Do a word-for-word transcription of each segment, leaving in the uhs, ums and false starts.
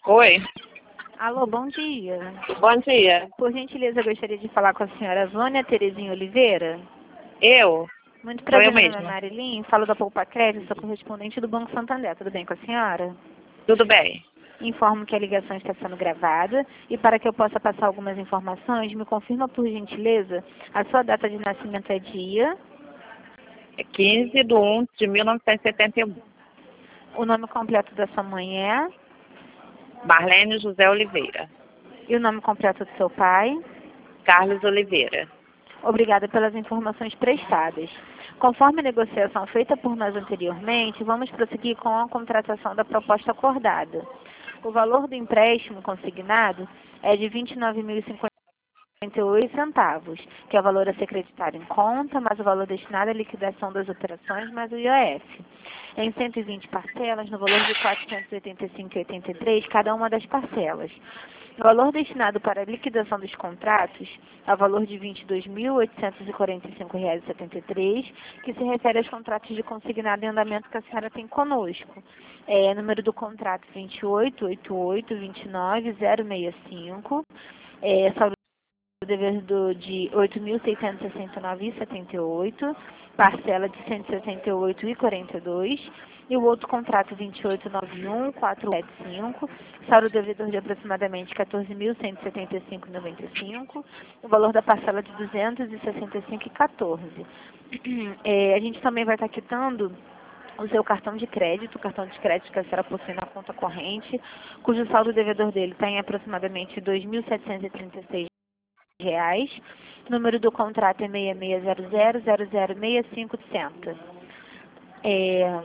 Oi, Alô, bom dia. bom dia. Por gentileza, eu gostaria de falar com a senhora Vânia Terezinha Oliveira. Eu? Muito Sou eu prazer, meu nome é mesma. Marilyn, falo da Poupa Crédito, sou correspondente do Banco Santander. Tudo bem com a senhora? Tudo bem? Informo que a ligação está sendo gravada e para que eu possa passar algumas informações, me confirma por gentileza, a sua data de nascimento é dia, É quinze de um de mil novecentos e setenta e um. o nome completo da sua mãe é Marlene José Oliveira. e o nome completo do seu pai. Carlos Oliveira. Obrigada pelas informações prestadas. Conforme a negociação feita por nós anteriormente, vamos prosseguir com a contratação da proposta acordada. O valor do empréstimo consignado é de vinte e nove mil e cinquenta e oito centavos, que é o valor a ser creditado em conta, mais o valor destinado à liquidação das operações, mais o I O F. Em cento e vinte parcelas, no valor de quatrocentos e oitenta e cinco reais e oitenta e três centavos cada uma das parcelas. O valor destinado para a liquidação dos contratos é o valor de vinte e dois mil oitocentos e quarenta e cinco reais e setenta e três centavos, que se refere aos contratos de consignado em andamento que a senhora tem conosco. É, número do contrato vinte e oito, oitenta e oito, vinte e nove, zero seis cinco, é, saldo do devedor de oito mil seiscentos e sessenta e nove reais e setenta e oito centavos, parcela de cento e sessenta e oito reais e quarenta e dois centavos, e o outro contrato vinte e oito, noventa e um, quatrocentos e setenta e cinco, saldo devedor de aproximadamente quatorze mil cento e setenta e cinco reais e noventa e cinco centavos, o valor da parcela de duzentos e sessenta e cinco reais e quatorze centavos. É, a gente também vai estar quitando o seu cartão de crédito, o cartão de crédito que a senhora possui na conta corrente, cujo saldo devedor dele está em aproximadamente dois mil setecentos e trinta e seis reais. O número do contrato é seis seis zero zero zero zero seis cinco zero zero. É,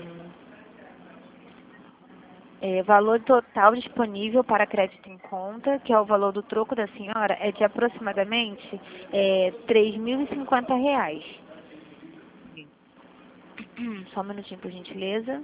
é, valor total disponível para crédito em conta, que é o valor do troco da senhora, é de aproximadamente é, três mil e cinquenta reais. Só um minutinho, por gentileza.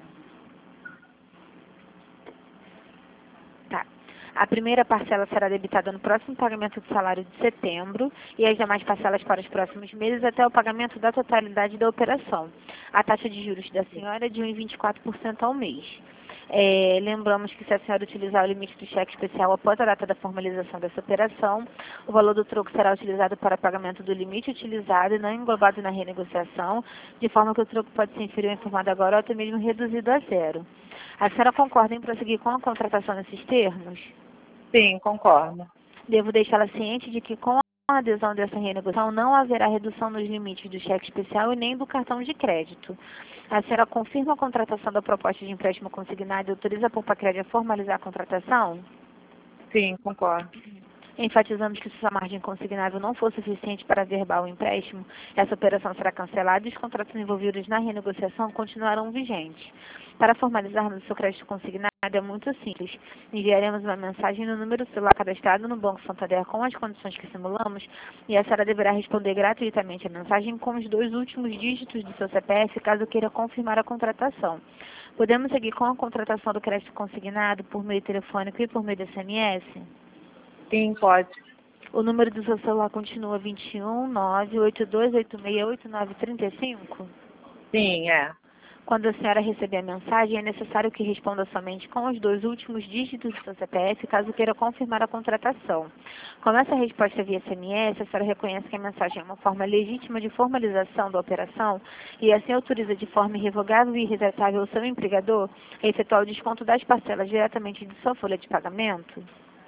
Tá. A primeira parcela será debitada no próximo pagamento do salário de setembro e as demais parcelas para os próximos meses até o pagamento da totalidade da operação. A taxa de juros da senhora é de um vírgula vinte e quatro por cento ao mês. É, lembramos que se a senhora utilizar o limite do cheque especial após a data da formalização dessa operação, o valor do troco será utilizado para pagamento do limite utilizado e não englobado na renegociação, de forma que o troco pode ser inferior informado agora ou até mesmo reduzido a zero. A senhora concorda em prosseguir com a contratação nesses termos? Sim, concordo. Devo deixá-la ciente de que com a adesão dessa renegociação não haverá redução nos limites do cheque especial e nem do cartão de crédito. A senhora confirma a contratação da proposta de empréstimo consignado e autoriza a Poupa-Crédito a formalizar a contratação? Sim, concordo. Enfatizamos que se a margem consignável não for suficiente para averbar o empréstimo, essa operação será cancelada e os contratos envolvidos na renegociação continuarão vigentes. Para formalizarmos o seu crédito consignado é muito simples. Enviaremos uma mensagem no número celular cadastrado no Banco Santander com as condições que simulamos e a senhora deverá responder gratuitamente a mensagem com os dois últimos dígitos do seu C P F caso queira confirmar a contratação. Podemos seguir com a contratação do crédito consignado por meio telefônico e por meio de S M S? Sim, pode. O número do seu celular continua vinte e um, nove oito dois oito seis oito nove três cinco? Sim, é. Quando a senhora receber a mensagem, é necessário que responda somente com os dois últimos dígitos do seu C P F, caso queira confirmar a contratação. Com essa resposta via S M S, a senhora reconhece que a mensagem é uma forma legítima de formalização da operação e assim autoriza de forma irrevogável e irretratável o seu empregador a efetuar o desconto das parcelas diretamente de sua folha de pagamento?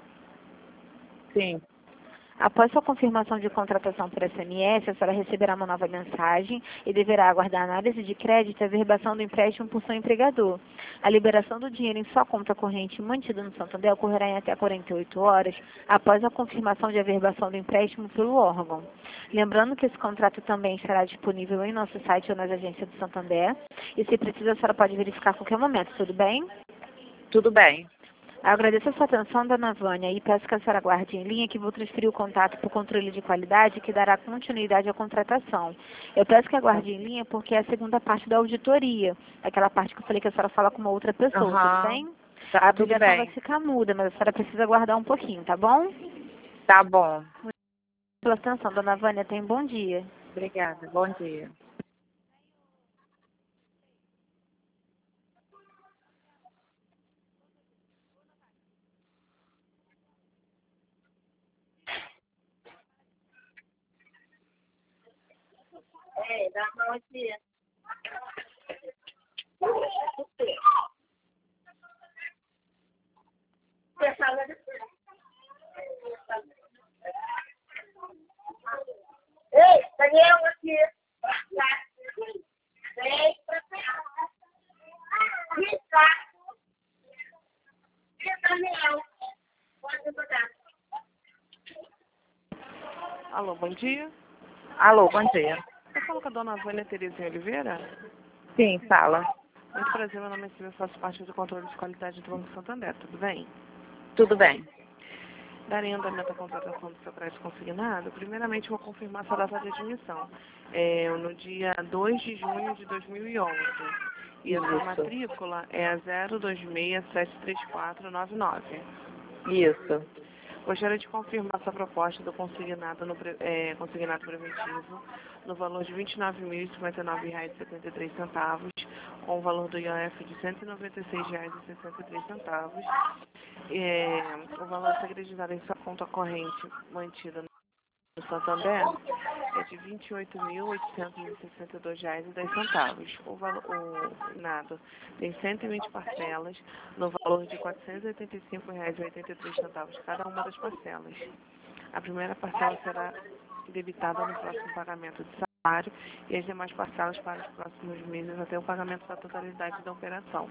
Sim. Após sua confirmação de contratação por S M S, a senhora receberá uma nova mensagem e deverá aguardar a análise de crédito e a averbação do empréstimo por seu empregador. A liberação do dinheiro em sua conta corrente mantida no Santander ocorrerá em até quarenta e oito horas após a confirmação de averbação do empréstimo pelo órgão. Lembrando que esse contrato também estará disponível em nosso site ou nas agências do Santander e, se precisa, a senhora pode verificar a qualquer momento, tudo bem? Tudo bem. Agradeço a sua atenção, dona Vânia, e peço que a senhora aguarde em linha que vou transferir o contato para o controle de qualidade que dará continuidade à contratação. Eu peço que aguarde em linha porque é a segunda parte da auditoria, aquela parte que eu falei que a senhora fala com uma outra pessoa, tudo Aham. bem? Tá, A tudo ligação vai bem. ficar muda, mas a senhora precisa aguardar um pouquinho, tá bom? Tá bom. Muito pela atenção, dona Vânia, tenha um bom dia. Obrigada. Bom dia. É, dá pra onde... Ei, Daniel, aqui. Vem pra cá. Daniel, pode botar. Alô, bom dia. Alô, bom dia. Eu falo com a dona Vânia Terezinha Oliveira. Sim, fala. Muito prazer, meu nome é Silvia, faço parte do controle de qualidade do Banco Santander, tudo bem? Tudo bem. Darei andamento à contratação do seu crédito consignado. Primeiramente, vou confirmar sua data de admissão. É no dia dois de junho de dois mil e onze. E a sua Isso. matrícula é a zero dois seis sete três quatro nove nove. Isso. Gostaria de confirmar sua proposta do consignado, no, pre- é, consignado preventivo no valor de vinte e nove mil e cinquenta e nove reais e setenta e três centavos, com o valor do I O F de cento e noventa e seis reais e sessenta e três centavos. É, o valor acreditado em sua conta corrente mantida no Santander é de vinte e oito mil oitocentos e sessenta e dois reais e dez centavos. O valor o nado tem cento e vinte parcelas no valor de quatrocentos e oitenta e cinco reais e oitenta e três centavos cada uma das parcelas. A primeira parcela será debitada no próximo pagamento de salário e as demais parcelas para os próximos meses até o pagamento da totalidade da operação.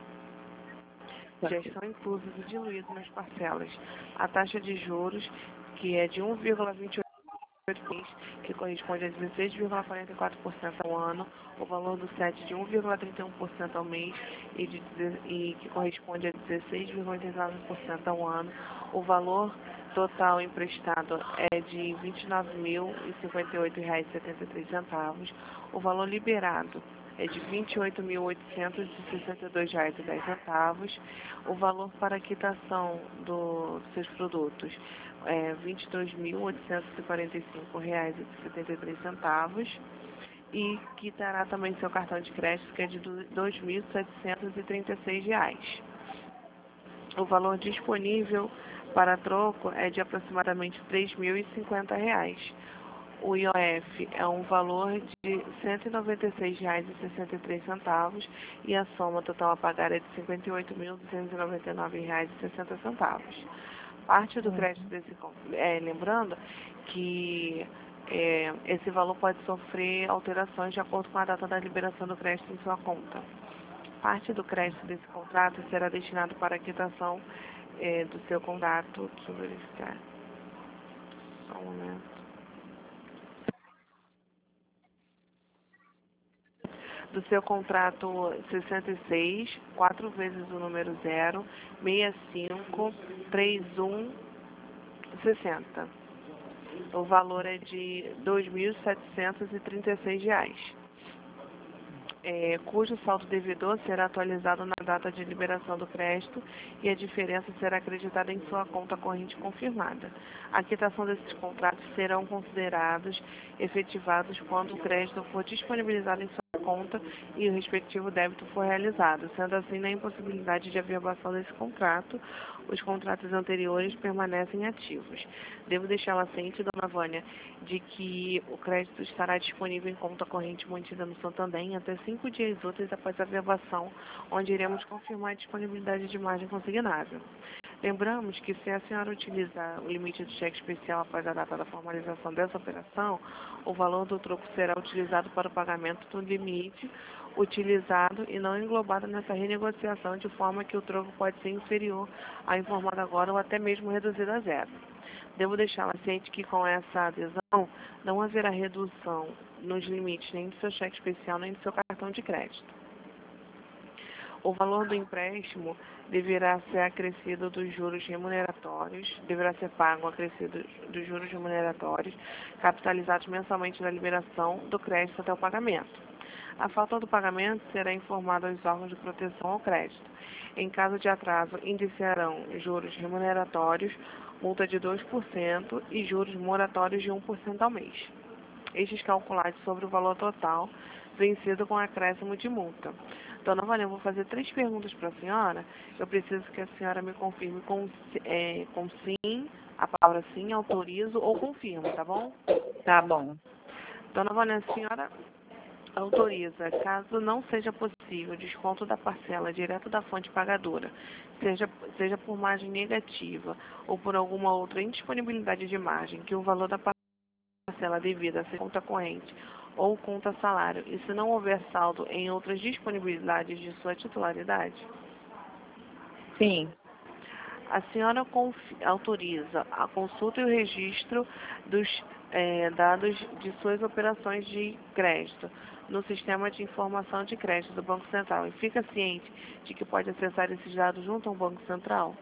Já estão inclusos e diluídos nas parcelas a taxa de juros, que é de um vírgula vinte e oito, que corresponde a dezesseis vírgula quarenta e quatro por cento ao ano, o valor do S E T de um vírgula trinta e um por cento ao mês e, de, e que corresponde a dezesseis vírgula oitenta e nove por cento ao ano, o valor total emprestado é de vinte e nove mil e cinquenta e oito reais e setenta e três centavos, o valor liberado é de vinte e oito mil oitocentos e sessenta e dois reais e dez centavos, o valor para a quitação do, dos seus produtos é vinte e dois mil oitocentos e quarenta e cinco reais e setenta e três centavos e quitará também seu cartão de crédito, que é de dois mil setecentos e trinta e seis reais. O valor disponível para troco é de aproximadamente três mil e cinquenta reais. O I O F é um valor de cento e noventa e seis reais e sessenta e três centavos e a soma total a pagar é de cinquenta e oito mil duzentos e noventa e nove reais e sessenta centavos. Parte do crédito desse, é, lembrando que é, esse valor pode sofrer alterações de acordo com a data da liberação do crédito em sua conta. Parte do crédito desse contrato será destinado para a quitação é, do seu contrato. Deixa eu verificar. Só um momento. Do seu contrato sessenta e seis, quatro vezes o número zero, seis cinco, três um, sessenta. O valor é de dois mil setecentos e trinta e seis reais. É, cujo saldo devedor será atualizado na data de liberação do crédito e a diferença será acreditada em sua conta corrente confirmada. A quitação desses contratos serão considerados efetivados quando o crédito for disponibilizado em sua conta e o respectivo débito for realizado. Sendo assim, na impossibilidade de averbação desse contrato, os contratos anteriores permanecem ativos. Devo deixá-la ciente, dona Vânia, de que o crédito estará disponível em conta corrente mantida no Santander em até cinco dias úteis após a averbação, onde iremos confirmar a disponibilidade de margem consignável. Lembramos que se a senhora utilizar o limite do cheque especial após a data da formalização dessa operação, o valor do troco será utilizado para o pagamento do limite utilizado e não englobado nessa renegociação, de forma que o troco pode ser inferior ao informado agora ou até mesmo reduzido a zero. Devo deixá-la ciente que com essa adesão não haverá redução nos limites nem do seu cheque especial nem do seu cartão de crédito. O valor do empréstimo deverá ser acrescido dos juros remuneratórios, deverá ser pago acrescido dos juros remuneratórios, capitalizados mensalmente na liberação do crédito até o pagamento. A falta do pagamento será informada aos órgãos de proteção ao crédito. Em caso de atraso, indiciarão juros remuneratórios, multa de dois por cento e juros moratórios de um por cento ao mês. Estes calculados sobre o valor total, vencido com acréscimo de multa. Dona Vânia, eu vou fazer três perguntas para a senhora. Eu preciso que a senhora me confirme com, é, com sim, a palavra sim, autorizo ou confirmo, tá bom? Tá bom. Dona Vânia, a senhora Autoriza, caso não seja possível, desconto da parcela direto da fonte pagadora, seja, seja por margem negativa ou por alguma outra indisponibilidade de margem, que o valor da parcela devida a ser conta corrente ou conta salário, e se não houver saldo em outras disponibilidades de sua titularidade? Sim. A senhora autoriza a consulta e o registro dos eh, dados de suas operações de crédito no Sistema de Informação de Crédito do Banco Central e fica ciente de que pode acessar esses dados junto ao Banco Central?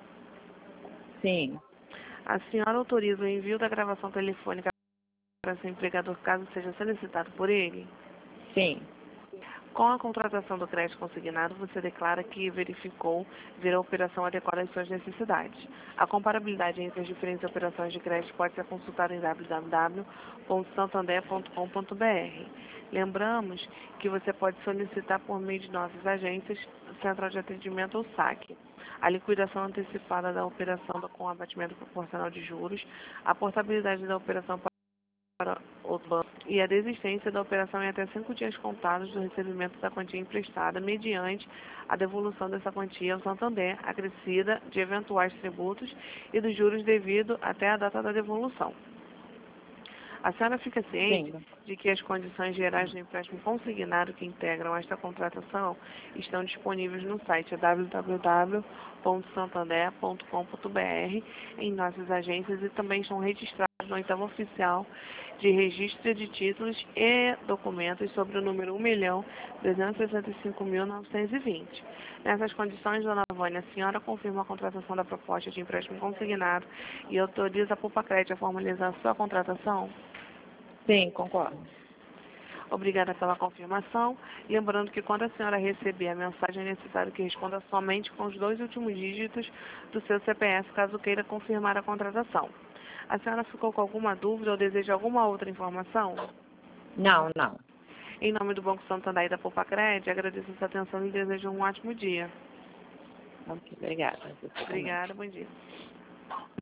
Sim. A senhora autoriza o envio da gravação telefônica para seu empregador caso seja solicitado por ele? Sim. Com a contratação do crédito consignado, você declara que verificou ver a operação adequada às suas necessidades. A comparabilidade entre as diferentes operações de crédito pode ser consultada em w w w ponto santander ponto com ponto b r. Lembramos que você pode solicitar por meio de nossas agências, Central de Atendimento ou saque, a liquidação antecipada da operação com abatimento proporcional de juros, a portabilidade da operação para o banco e a desistência da operação em até cinco dias contados do recebimento da quantia emprestada, mediante a devolução dessa quantia ao Santander, acrescida de eventuais tributos e dos juros devido até a data da devolução. A senhora fica ciente Sim. de que as condições gerais do empréstimo consignado que integram esta contratação estão disponíveis no site w w w ponto santander ponto com ponto b r, em nossas agências, e também estão registrados no oitavo oficial de registro de títulos e documentos sobre o número um milhão duzentos e sessenta e cinco mil novecentos e vinte. Nessas condições, dona Vânia, a senhora confirma a contratação da proposta de empréstimo consignado e autoriza a Pulpacred a formalizar a sua contratação? Sim, concordo. Obrigada pela confirmação. Lembrando que quando a senhora receber a mensagem, é necessário que responda somente com os dois últimos dígitos do seu C P F, caso queira confirmar a contratação. A senhora ficou com alguma dúvida ou deseja alguma outra informação? Não, não. Em nome do Banco Santander e da Pulpacred, agradeço a sua atenção e desejo um ótimo dia. Ok, obrigada. Obrigada, bom dia.